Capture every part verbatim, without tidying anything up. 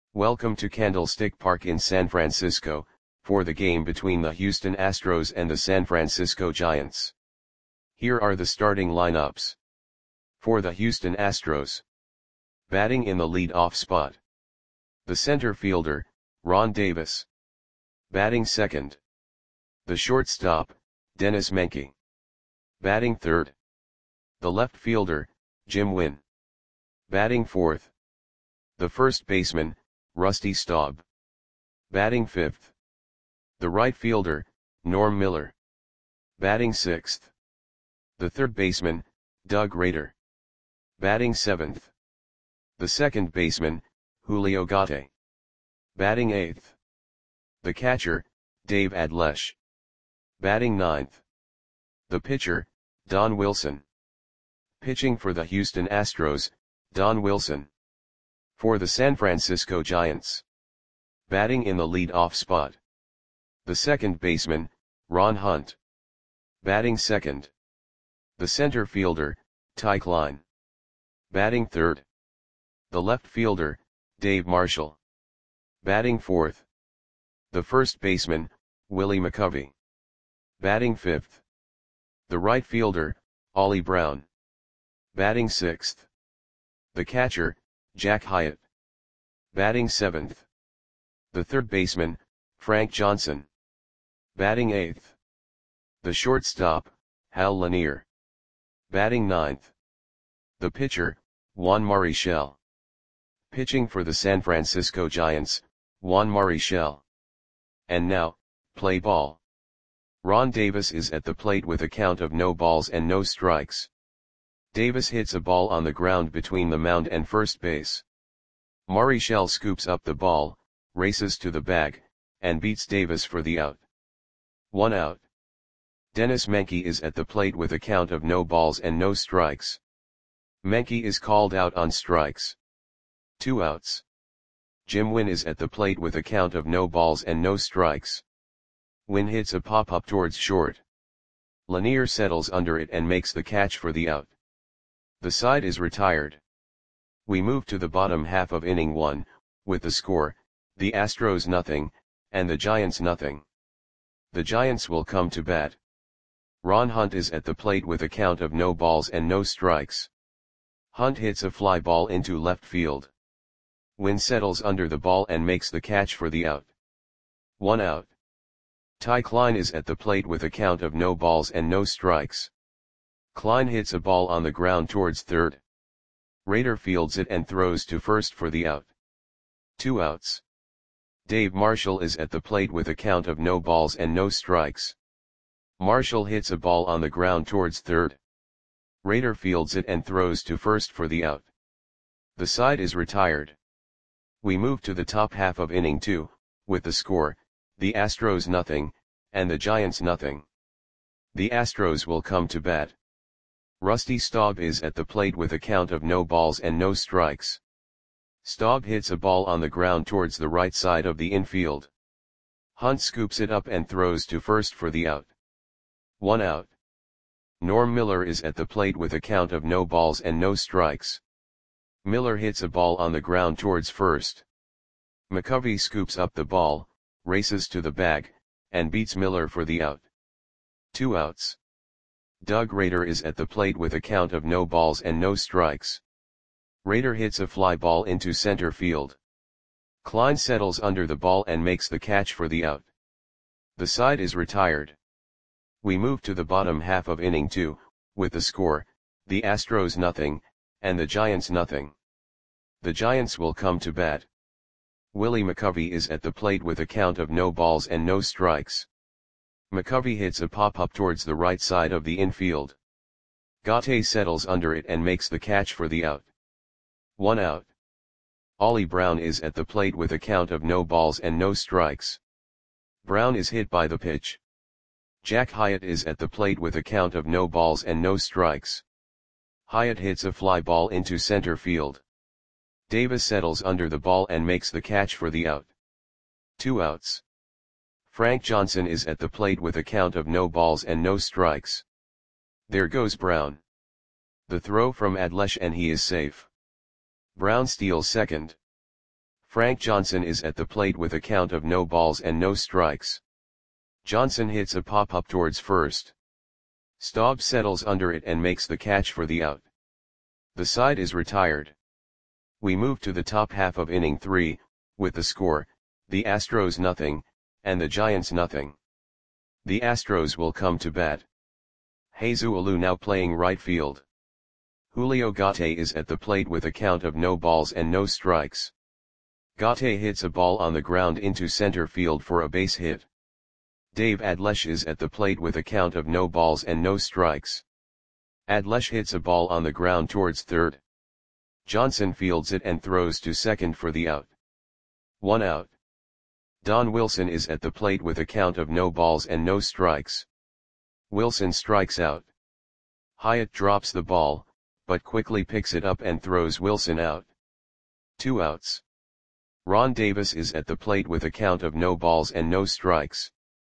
Welcome to Candlestick Park in San Francisco, for the game between the Houston Astros and the San Francisco Giants. Here are the starting lineups. For the Houston Astros. Batting in the lead-off spot. The center fielder, Ron Davis. Batting second. The shortstop, Dennis Menke. Batting third. The left fielder, Jim Wynn. Batting fourth. The first baseman, Rusty Staub. Batting fifth. The right fielder, Norm Miller. Batting sixth. The third baseman, Doug Rader. Batting seventh. The second baseman, Julio Gate. Batting eighth. The catcher, Dave Adlesh. Batting ninth. The pitcher, Don Wilson. Pitching for the Houston Astros, Don Wilson. For the San Francisco Giants. Batting in the lead-off spot. The second baseman, Ron Hunt. Batting second. The center fielder, Ty Klein. Batting third. The left fielder, Dave Marshall. Batting fourth. The first baseman, Willie McCovey. Batting fifth. The right fielder, Ollie Brown. Batting sixth. The catcher, Jack Hyatt. Batting seventh. The third baseman, Frank Johnson. Batting eighth. The shortstop, Hal Lanier. Batting ninth. The pitcher, Juan Marichal. Pitching for the San Francisco Giants, Juan Marichal. And now, play ball. Ron Davis is at the plate with a count of no balls and no strikes. Davis hits a ball on the ground between the mound and first base. Marichal scoops up the ball, races to the bag, and beats Davis for the out. One out. Dennis Menke is at the plate with a count of no balls and no strikes. Menke is called out on strikes. Two outs. Jim Wynn is at the plate with a count of no balls and no strikes. Wynn hits a pop-up towards short. Lanier settles under it and makes the catch for the out. The side is retired. We move to the bottom half of inning one, with the score, the Astros nothing, and the Giants nothing. The Giants will come to bat. Ron Hunt is at the plate with a count of no balls and no strikes. Hunt hits a fly ball into left field. Wynn settles under the ball and makes the catch for the out. One out. Ty Klein is at the plate with a count of no balls and no strikes. Klein hits a ball on the ground towards third. Rader fields it and throws to first for the out. Two outs. Dave Marshall is at the plate with a count of no balls and no strikes. Marshall hits a ball on the ground towards third. Rader fields it and throws to first for the out. The side is retired. We move to the top half of inning two, with the score, the Astros nothing, and the Giants nothing. The Astros will come to bat. Rusty Staub is at the plate with a count of no balls and no strikes. Staub hits a ball on the ground towards the right side of the infield. Hunt scoops it up and throws to first for the out. One out. Norm Miller is at the plate with a count of no balls and no strikes. Miller hits a ball on the ground towards first. McCovey scoops up the ball, races to the bag, and beats Miller for the out. Two outs. Doug Rader is at the plate with a count of no balls and no strikes. Rader hits a fly ball into center field. Klein settles under the ball and makes the catch for the out. The side is retired. We move to the bottom half of inning two, with the score, the Astros nothing, and the Giants nothing. The Giants will come to bat. Willie McCovey is at the plate with a count of no balls and no strikes. McCovey hits a pop-up towards the right side of the infield. Gate settles under it and makes the catch for the out. One out. Ollie Brown is at the plate with a count of no balls and no strikes. Brown is hit by the pitch. Jack Hyatt is at the plate with a count of no balls and no strikes. Hyatt hits a fly ball into center field. Davis settles under the ball and makes the catch for the out. Two outs. Frank Johnson is at the plate with a count of no balls and no strikes. There goes Brown. The throw from Adlesh and he is safe. Brown steals second. Frank Johnson is at the plate with a count of no balls and no strikes. Johnson hits a pop-up towards first. Staub settles under it and makes the catch for the out. The side is retired. We move to the top half of inning three, with the score, the Astros nothing, and the Giants nothing. The Astros will come to bat. Jesus Alou now playing right field. Julio Gate is at the plate with a count of no balls and no strikes. Gate hits a ball on the ground into center field for a base hit. Dave Adlesh is at the plate with a count of no balls and no strikes. Adlesh hits a ball on the ground towards third. Johnson fields it and throws to second for the out. One out. Don Wilson is at the plate with a count of no balls and no strikes. Wilson strikes out. Hyatt drops the ball, but quickly picks it up and throws Wilson out. Two outs. Ron Davis is at the plate with a count of no balls and no strikes.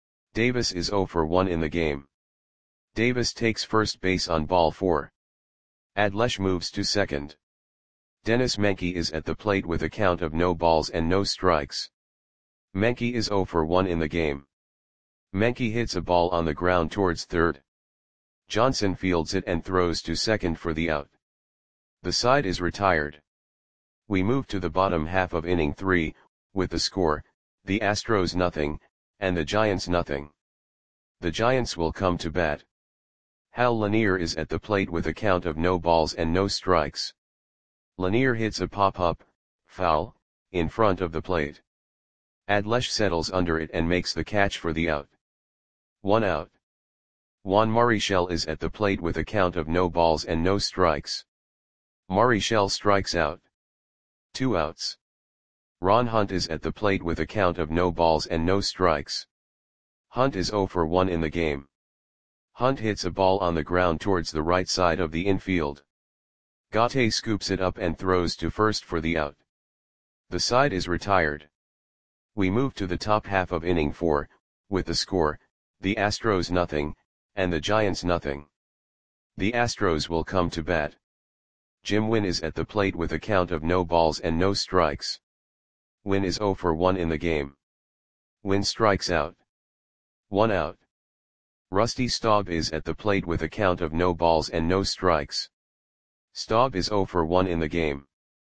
Davis is zero for one in the game. Davis takes first base on ball four. Adlesh moves to second. Dennis Menke is at the plate with a count of no balls and no strikes. Menke is zero for one in the game. Menke hits a ball on the ground towards third. Johnson fields it and throws to second for the out. The side is retired. We move to the bottom half of inning three, with the score, the Astros nothing, and the Giants nothing. The Giants will come to bat. Hal Lanier is at the plate with a count of no balls and no strikes. Lanier hits a pop-up, foul, in front of the plate. Adlesh settles under it and makes the catch for the out. One out. Juan Marichal is at the plate with a count of no balls and no strikes. Marichal strikes out. Two outs. Ron Hunt is at the plate with a count of no balls and no strikes. Hunt is zero for one in the game. Hunt hits a ball on the ground towards the right side of the infield. Gate scoops it up and throws to first for the out. The side is retired. We move to the top half of inning four, with the score, the Astros nothing, and the Giants nothing. The Astros will come to bat. Jim Wynn is at the plate with a count of no balls and no strikes. Wynn is zero for one in the game. Wynn strikes out. One out. Rusty Staub is at the plate with a count of no balls and no strikes. Staub is zero for one in the game.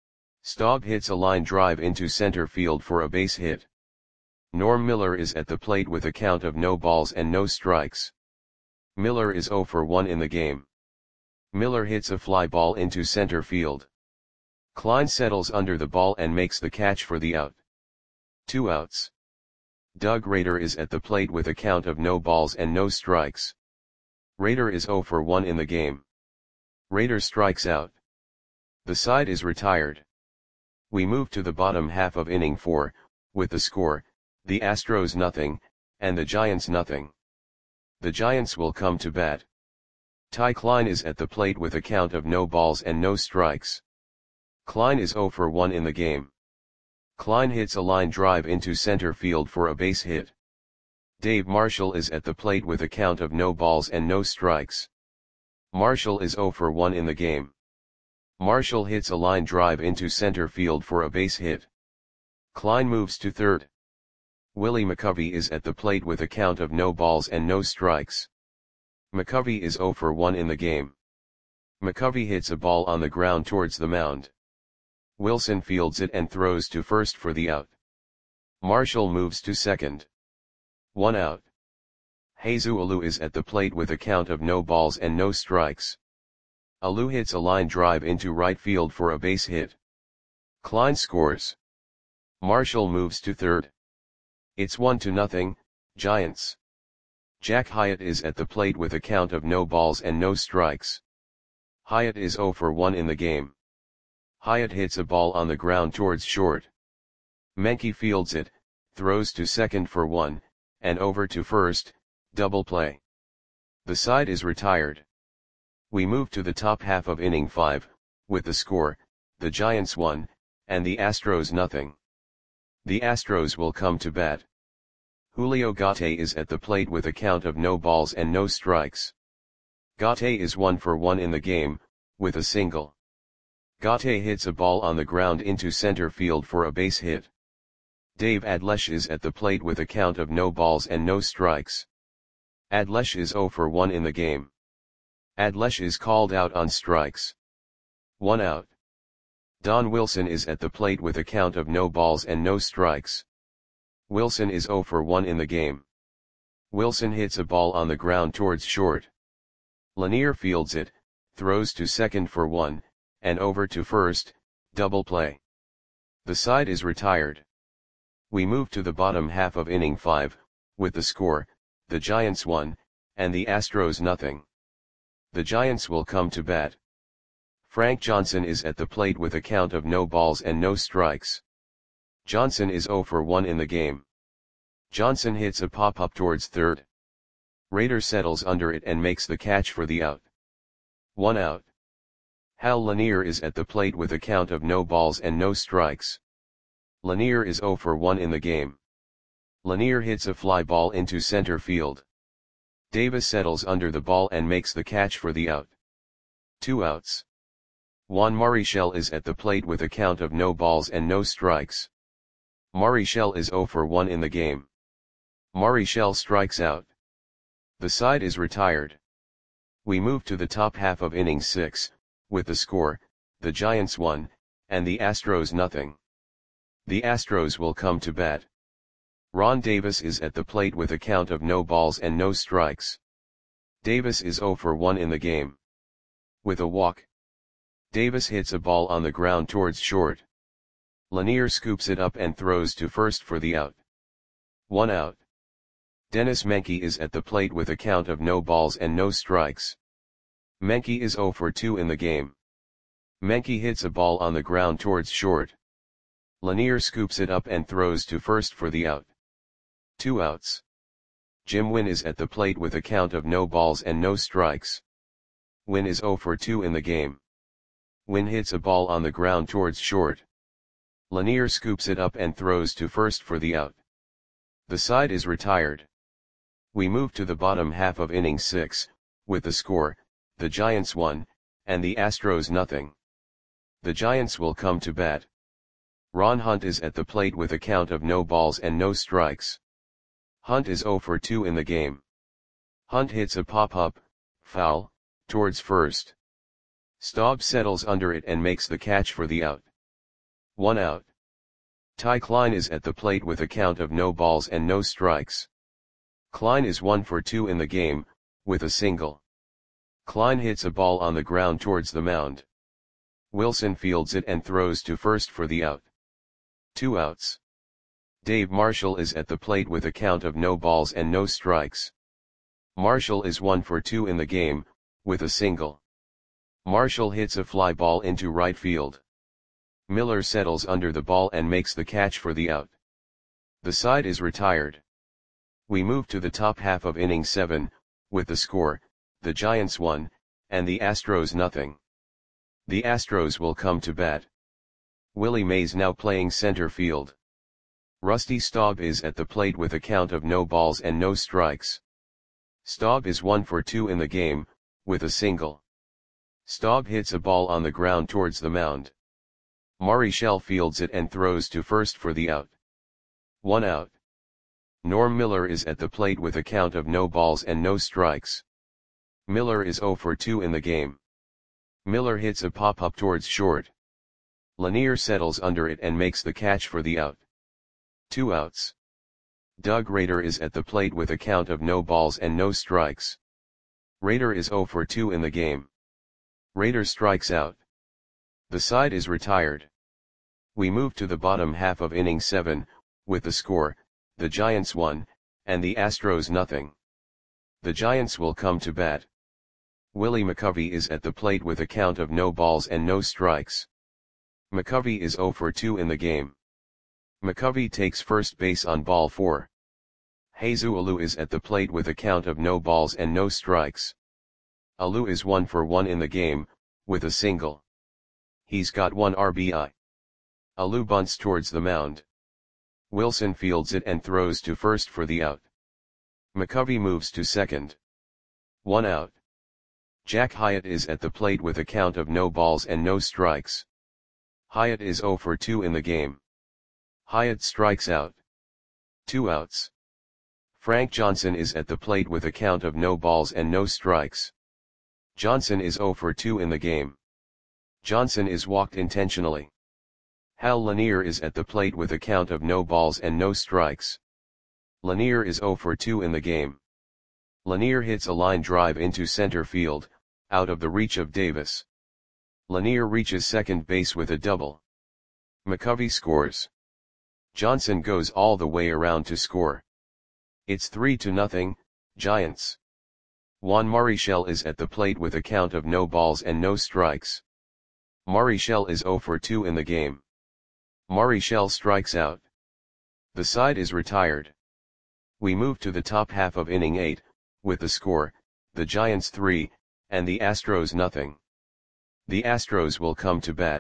Staub hits a line drive into center field for a base hit. Norm Miller is at the plate with a count of no balls and no strikes. Miller is zero for one in the game. Miller hits a fly ball into center field. Klein settles under the ball and makes the catch for the out. Two outs. Doug Rader is at the plate with a count of no balls and no strikes. Rader is zero for one in the game. Rader strikes out. The side is retired. We move to the bottom half of inning four, with the score, the Astros nothing, and the Giants nothing. The Giants will come to bat. Ty Klein is at the plate with a count of no balls and no strikes. Klein is zero for one in the game. Klein hits a line drive into center field for a base hit. Dave Marshall is at the plate with a count of no balls and no strikes. Marshall is zero for one in the game. Marshall hits a line drive into center field for a base hit. Klein moves to third. Willie McCovey is at the plate with a count of no balls and no strikes. McCovey is zero for one in the game. McCovey hits a ball on the ground towards the mound. Wilson fields it and throws to first for the out. Marshall moves to second. One out. Jesus Alou is at the plate with a count of no balls and no strikes. Alou hits a line drive into right field for a base hit. Klein scores. Marshall moves to third. It's one to nothing, Giants. Jack Hyatt is at the plate with a count of no balls and no strikes. Hyatt is zero for one in the game. Hyatt hits a ball on the ground towards short. Menke fields it, throws to second for one, and over to first, double play. The side is retired. We move to the top half of inning five, with the score, the Giants one, and the Astros nothing. The Astros will come to bat. Julio Gate is at the plate with a count of no balls and no strikes. Gate is one for one in the game, with a single. Gaute hits a ball on the ground into center field for a base hit. Dave Adlesh is at the plate with a count of no balls and no strikes. Adlesh is zero for one in the game. Adlesh is called out on strikes. One out. Don Wilson is at the plate with a count of no balls and no strikes. Wilson is zero for one in the game. Wilson hits a ball on the ground towards short. Lanier fields it, throws to second for one, and over to first, double play. The side is retired. We move to the bottom half of inning five, with the score, the Giants one, and the Astros nothing. The Giants will come to bat. Frank Johnson is at the plate with a count of no balls and no strikes. Johnson is zero for one in the game. Johnson hits a pop-up towards third. Rader settles under it and makes the catch for the out. One out. Hal Lanier is at the plate with a count of no balls and no strikes. Lanier is zero for one in the game. Lanier hits a fly ball into center field. Davis settles under the ball and makes the catch for the out. Two outs. Juan Marichal is at the plate with a count of no balls and no strikes. Marichal is zero for one in the game. Marichal strikes out. The side is retired. We move to the top half of inning six, with the score, the Giants one, and the Astros nothing. The Astros will come to bat. Ron Davis is at the plate with a count of no balls and no strikes. Davis is zero for one in the game. With a walk, Davis hits a ball on the ground towards short. Lanier scoops it up and throws to first for the out. One out. Dennis Menke is at the plate with a count of no balls and no strikes. Menke is zero for two in the game. Menke hits a ball on the ground towards short. Lanier scoops it up and throws to first for the out. Two outs. Jim Wynn is at the plate with a count of no balls and no strikes. Wynn is zero for two in the game. Wynn hits a ball on the ground towards short. Lanier scoops it up and throws to first for the out. The side is retired. We move to the bottom half of inning six, with the score, the Giants one, and the Astros nothing. The Giants will come to bat. Ron Hunt is at the plate with a count of no balls and no strikes. Hunt is zero for two in the game. Hunt hits a pop-up, foul, towards first. Staub settles under it and makes the catch for the out. One out. Ty Klein is at the plate with a count of no balls and no strikes. Klein is one for two in the game, with a single. Klein hits a ball on the ground towards the mound. Wilson fields it and throws to first for the out. Two outs. Dave Marshall is at the plate with a count of no balls and no strikes. Marshall is one for two in the game, with a single. Marshall hits a fly ball into right field. Miller settles under the ball and makes the catch for the out. The side is retired. We move to the top half of inning seven, with the score, the Giants one, and the Astros nothing. The Astros will come to bat. Willie Mays now playing center field. Rusty Staub is at the plate with a count of no balls and no strikes. Staub is one for two in the game, with a single. Staub hits a ball on the ground towards the mound. Marichal fields it and throws to first for the out. One out. Norm Miller is at the plate with a count of no balls and no strikes. Miller is zero for two in the game. Miller hits a pop-up towards short. Lanier settles under it and makes the catch for the out. Two outs. Doug Rader is at the plate with a count of no balls and no strikes. Rader is zero for two in the game. Rader strikes out. The side is retired. We move to the bottom half of inning seven, with the score, the Giants one, and the Astros nothing. The Giants will come to bat. Willie McCovey is at the plate with a count of no balls and no strikes. McCovey is zero for two in the game. McCovey takes first base on ball four. Jesus Alou is at the plate with a count of no balls and no strikes. Alou is one for one in the game, with a single. He's got one R B I. Alou bunts towards the mound. Wilson fields it and throws to first for the out. McCovey moves to second. One out. Jack Hyatt is at the plate with a count of no balls and no strikes. Hyatt is zero for two in the game. Hyatt strikes out. Two outs. Frank Johnson is at the plate with a count of no balls and no strikes. Johnson is zero for two in the game. Johnson is walked intentionally. Hal Lanier is at the plate with a count of no balls and no strikes. Lanier is zero for two in the game. Lanier hits a line drive into center field, out of the reach of Davis. Lanier reaches second base with a double. McCovey scores. Johnson goes all the way around to score. It's three to nothing, Giants. Juan Marichal is at the plate with a count of no balls and no strikes. Marichal is zero for two in the game. Marichal strikes out. The side is retired. We move to the top half of inning eight, with the score, the Giants three, and the Astros nothing. The Astros will come to bat.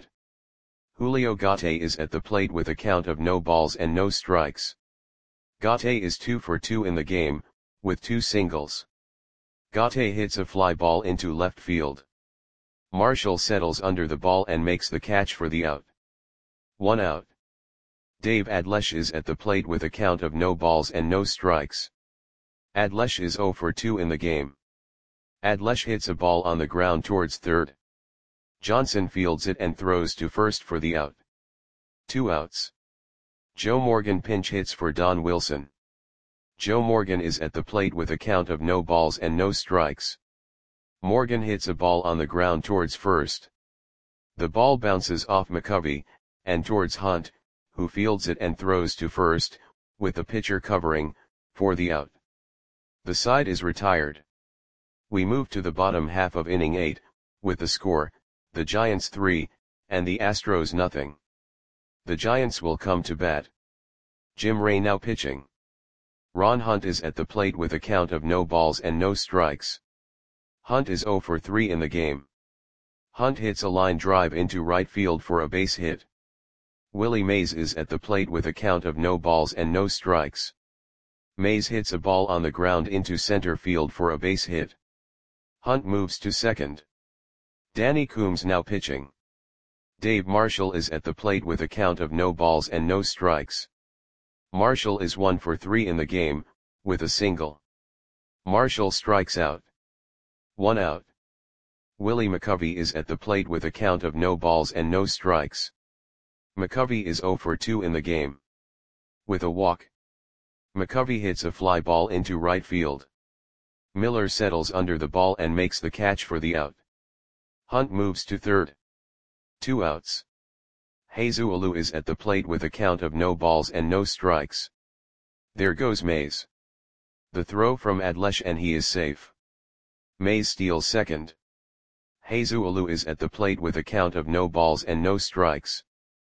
Julio Gate is at the plate with a count of no balls and no strikes. Gate is two for two in the game, with two singles. Gate hits a fly ball into left field. Marshall settles under the ball and makes the catch for the out. One out. Dave Adlesh is at the plate with a count of no balls and no strikes. Adlesh is zero for two in the game. Adlesh hits a ball on the ground towards third. Johnson fields it and throws to first for the out. Two outs. Joe Morgan pinch hits for Don Wilson. Joe Morgan is at the plate with a count of no balls and no strikes. Morgan hits a ball on the ground towards first. The ball bounces off McCovey, and towards Hunt, who fields it and throws to first, with the pitcher covering, for the out. The side is retired. We move to the bottom half of inning eight, with the score, the Giants three, and the Astros nothing. The Giants will come to bat. Jim Ray now pitching. Ron Hunt is at the plate with a count of no balls and no strikes. Hunt is zero for three in the game. Hunt hits a line drive into right field for a base hit. Willie Mays is at the plate with a count of no balls and no strikes. Mays hits a ball on the ground into center field for a base hit. Hunt moves to second. Danny Coombs now pitching. Dave Marshall is at the plate with a count of no balls and no strikes. Marshall is one for three in the game, with a single. Marshall strikes out. One out. Willie McCovey is at the plate with a count of no balls and no strikes. McCovey is zero for two in the game. With a walk. McCovey hits a fly ball into right field. Miller settles under the ball and makes the catch for the out. Hunt moves to third. Two outs. Jesus Alou is at the plate with a count of no balls and no strikes. There goes Mays. The throw from Adlesh and he is safe. Mays steals second. Jesus Alou is at the plate with a count of no balls and no strikes.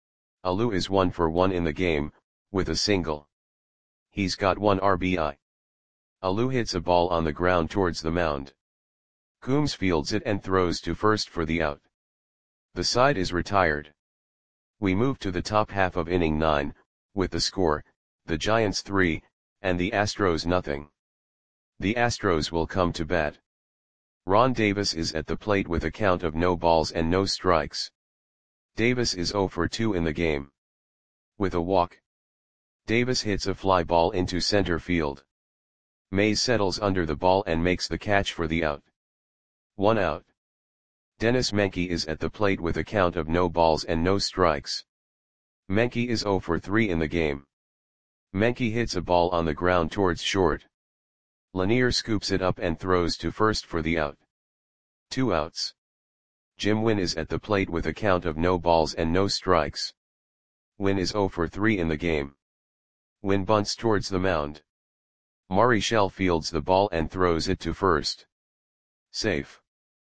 Alou is one for one in the game, with a single. He's got one R B I. Alou hits a ball on the ground towards the mound. Coombs fields it and throws to first for the out. The side is retired. We move to the top half of inning nine, with the score, the Giants three, and the Astros nothing. The Astros will come to bat. Ron Davis is at the plate with a count of no balls and no strikes. Davis is zero for two in the game. With a walk. Davis hits a fly ball into center field. Mays settles under the ball and makes the catch for the out. One out. Dennis Menke is at the plate with a count of no balls and no strikes. Menke is zero for three in the game. Menke hits a ball on the ground towards short. Lanier scoops it up and throws to first for the out. Two outs. Jim Wynn is at the plate with a count of no balls and no strikes. Wynn is zero for three in the game. Wynn bunts towards the mound. Marichal fields the ball and throws it to first. Safe.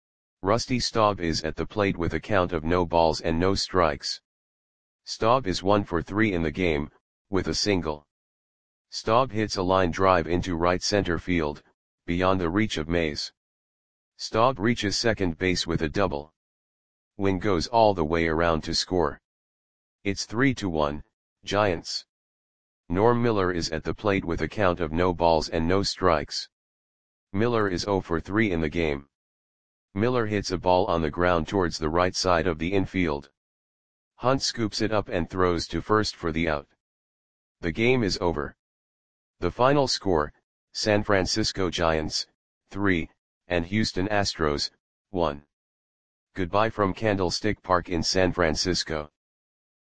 Rusty Staub is at the plate with a count of no balls and no strikes. Staub is one for three in the game, with a single. Staub hits a line drive into right center field, beyond the reach of Mays. Staub reaches second base with a double. Wynn goes all the way around to score. It's three to one, Giants. Norm Miller is at the plate with a count of no balls and no strikes. Miller is zero for three in the game. Miller hits a ball on the ground towards the right side of the infield. Hunt scoops it up and throws to first for the out. The game is over. The final score, San Francisco Giants, three, and Houston Astros, one. Goodbye from Candlestick Park in San Francisco.